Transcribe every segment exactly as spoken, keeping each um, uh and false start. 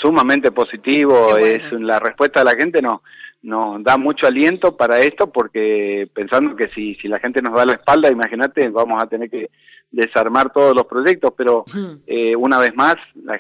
sumamente positivo. Qué bueno. Es la respuesta de la gente no nos da mucho aliento para esto, porque pensando que si si la gente nos da la espalda, imagínate, vamos a tener que desarmar todos los proyectos, pero Hmm. eh, una vez más la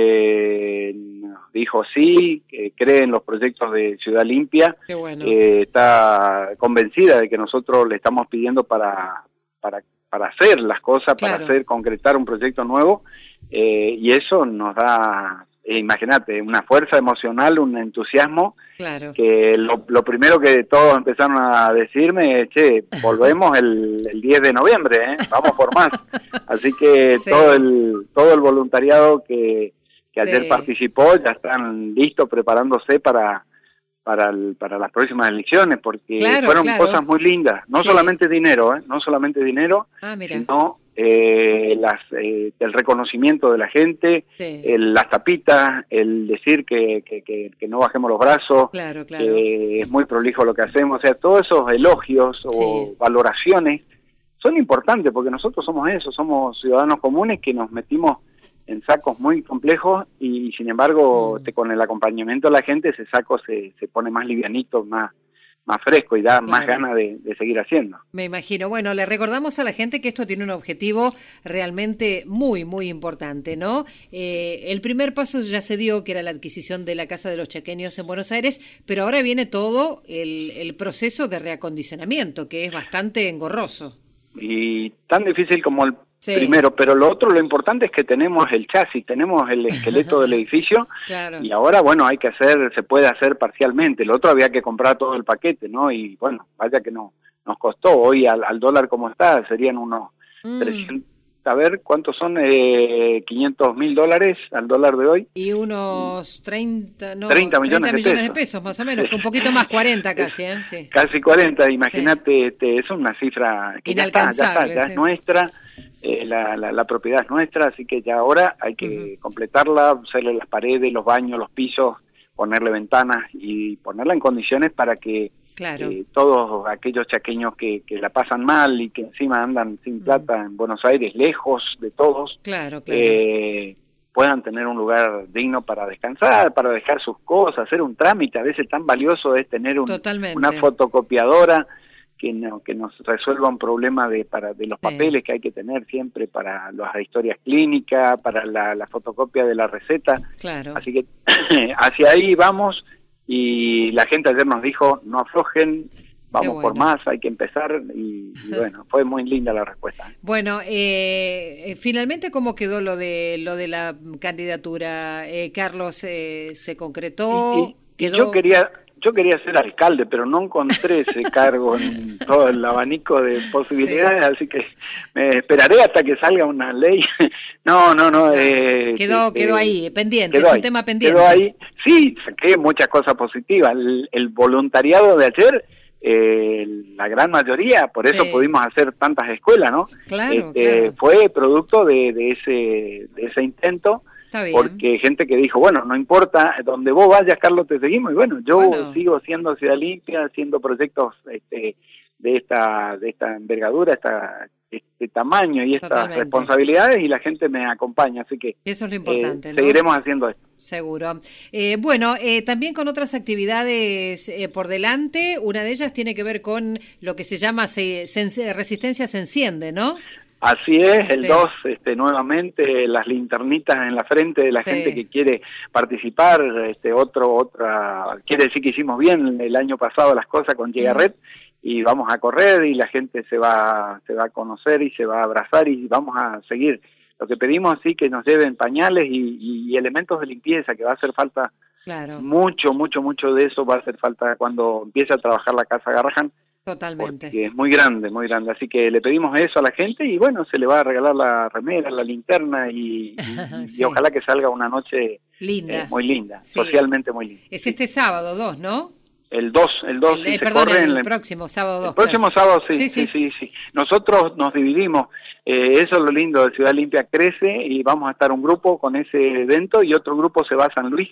gente nos dijo sí, que cree en los proyectos de Ciudad Limpia, Qué bueno. eh, está convencida de que nosotros le estamos pidiendo para para para hacer las cosas, Claro. para hacer concretar un proyecto nuevo, eh, y eso nos da, eh, imagínate, una fuerza emocional, un entusiasmo, Claro. que lo, lo primero que todos empezaron a decirme es, che, volvemos el, el diez de noviembre, ¿eh? Vamos por más. Así que Sí. todo el todo el voluntariado que, que ayer Sí. participó ya están listos, preparándose para para el, para las próximas elecciones, porque Claro, fueron claro. cosas muy lindas, no Sí. solamente dinero, ¿eh? No solamente dinero, Ah, mira. sino eh, las, eh, el reconocimiento de la gente, Sí. el, las tapitas, el decir que, que, que, que no bajemos los brazos, Claro, claro. que es muy prolijo lo que hacemos, o sea, todos esos elogios o Sí. valoraciones son importantes, porque nosotros somos eso, somos ciudadanos comunes que nos metimos en sacos muy complejos y sin embargo Mm. te, con el acompañamiento de la gente ese saco se, se pone más livianito, más más fresco y da más Claro. ganas de, de seguir haciendo. Me imagino. Bueno, le recordamos a la gente que esto tiene un objetivo realmente muy, muy importante, ¿no? Eh, el primer paso ya se dio, que era la adquisición de la Casa de los Chaqueños en Buenos Aires, pero ahora viene todo el, el proceso de reacondicionamiento, que es bastante engorroso. Y tan difícil como el Sí. primero, pero lo otro, lo importante es que tenemos el chasis, tenemos el esqueleto del edificio, Claro. y ahora, bueno, hay que hacer, se puede hacer parcialmente, lo otro había que comprar todo el paquete, ¿no? Y bueno, vaya que no nos costó, hoy al, al dólar como está, serían unos Mm. trescientos, a ver, ¿cuántos son? Eh, quinientos mil dólares al dólar de hoy. Y unos treinta, no, treinta millones de millones de pesos. pesos, más o menos, Sí. un poquito más, cuarenta casi, ¿eh? Sí. Casi cuarenta, imagínate, este, es una cifra que ya está, ya está, Inalcanzable, ya sí. es nuestra, eh, la, la, la propiedad es nuestra, así que ya ahora hay que Ujú. completarla, hacerle las paredes, los baños, los pisos, ponerle ventanas y ponerla en condiciones para que Claro. eh, todos aquellos chaqueños que, que la pasan mal y que encima andan sin plata en Buenos Aires, lejos de todos, Claro, claro. eh, puedan tener un lugar digno para descansar, para dejar sus cosas, hacer un trámite. A veces tan valioso es tener un, Totalmente. una fotocopiadora que, no, que nos resuelva un problema de, para, de los Sí. papeles que hay que tener siempre para las historias clínicas, para la, la fotocopia de la receta. Claro. Así que hacia ahí vamos, y la gente ayer nos dijo, no aflojen, vamos Qué por bueno. más, hay que empezar, y, y bueno, fue muy linda la respuesta. Bueno, eh, finalmente, ¿cómo quedó lo de lo de la candidatura? Eh, Carlos, eh, ¿se concretó? Y, y- y ¿Quedó? yo quería yo quería ser alcalde, pero no encontré ese cargo en todo el abanico de posibilidades, sí. Así que me esperaré hasta que salga una ley. no, no, no. No, eh, quedó este, quedó ahí, pendiente, quedó es ahí, un tema pendiente. Quedó ahí. Sí, saqué muchas cosas positivas. El, el voluntariado de ayer, eh, la gran mayoría, por eso Sí. pudimos hacer tantas escuelas, ¿no? Claro, Este, claro. Fue producto de, de ese de ese intento. Está bien. Porque gente que dijo, bueno, no importa, donde vos vayas, Carlos, te seguimos. Y bueno, yo Bueno. sigo siendo Ciudad Limpia, haciendo proyectos este, de esta de esta envergadura, esta, este tamaño y estas Totalmente. responsabilidades, y la gente me acompaña. Así que Eso es lo importante, eh, ¿no? seguiremos haciendo esto. Seguro. Eh, bueno, eh, también con otras actividades eh, por delante, una de ellas tiene que ver con lo que se llama se, se, Resistencia se enciende, ¿no? Así es, el Sí. dos, este, nuevamente las linternitas en la frente de la Sí. gente que quiere participar, este, otro, otra, quiere decir que hicimos bien el año pasado las cosas con Llega Mm. Red, y vamos a correr y la gente se va, se va a conocer y se va a abrazar y vamos a seguir. Lo que pedimos sí que nos lleven pañales y, y, y elementos de limpieza, que va a hacer falta Claro, mucho, mucho, mucho de eso va a hacer falta cuando empiece a trabajar la Casa Garrahan. totalmente. Porque es muy grande, muy grande. Así que le pedimos eso a la gente y bueno, se le va a regalar la remera, la linterna y, y, Sí. y ojalá que salga una noche Linda. eh, muy linda, Sí. socialmente muy linda. Es este sábado dos, ¿no? El dos, el dos El, sí eh, se perdón, corre. el en la- próximo sábado dos. el próximo claro. sábado sí, Sí, sí, sí. sí, sí. Nosotros nos dividimos, eh, eso es lo lindo de Ciudad Limpia Crece, y vamos a estar un grupo con ese evento y otro grupo se va a San Luis,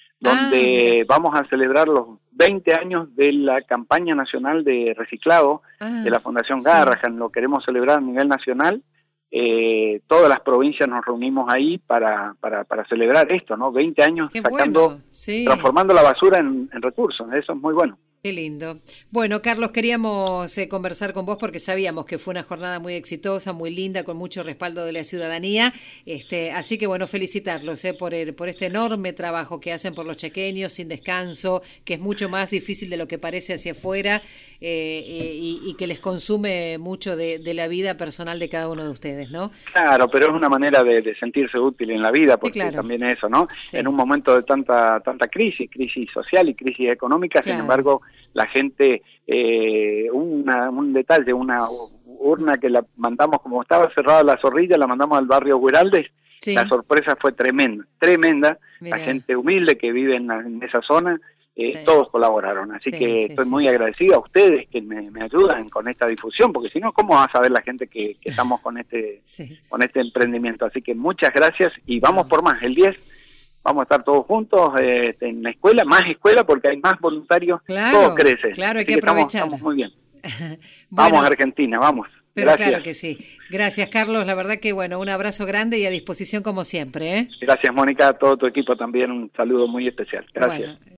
donde Ah, vamos a celebrar los veinte años de la campaña nacional de reciclado Ah, de la Fundación sí. Garrahan. Lo queremos celebrar a nivel nacional eh, todas las provincias nos reunimos ahí para, para, para celebrar esto, ¿no? veinte años Qué sacando, bueno, sí. transformando la basura en, en recursos, eso es muy bueno. Qué lindo. Bueno, Carlos, queríamos eh, conversar con vos porque sabíamos que fue una jornada muy exitosa, muy linda, con mucho respaldo de la ciudadanía. Este, así que, bueno, felicitarlos eh, por, el, por este enorme trabajo que hacen por los chaqueños, sin descanso, que es mucho más difícil de lo que parece hacia afuera eh, y, y que les consume mucho de, de la vida personal de cada uno de ustedes, ¿no? Claro, pero es una manera de, de sentirse útil en la vida, porque sí, claro. También eso, ¿no? Sí. En un momento de tanta tanta crisis, crisis social y crisis económica, claro. Sin embargo, la gente, eh, una, un detalle, una urna que la mandamos, como estaba cerrada la zorrilla, la mandamos al barrio Hueraldes, sí. La sorpresa fue tremenda, tremenda, Mirá. La gente humilde que vive en, en esa zona, eh, sí. Todos colaboraron, así sí, que sí, estoy sí. muy agradecido a ustedes que me, me ayudan con esta difusión, porque si no, ¿cómo va a saber la gente que, que estamos con este, sí. con este emprendimiento? Así que muchas gracias y vamos no. por más, el diez vamos a estar todos juntos eh, en la escuela, más escuela porque hay más voluntarios, claro, todo crece. Claro, hay Así que aprovechar. Estamos, estamos muy bien. Bueno, vamos Argentina, vamos. Pero gracias. Claro que sí. Gracias, Carlos. La verdad que, bueno, un abrazo grande y a disposición como siempre. ¿eh? Gracias, Mónica, a todo tu equipo también. Un saludo muy especial. Gracias. Bueno.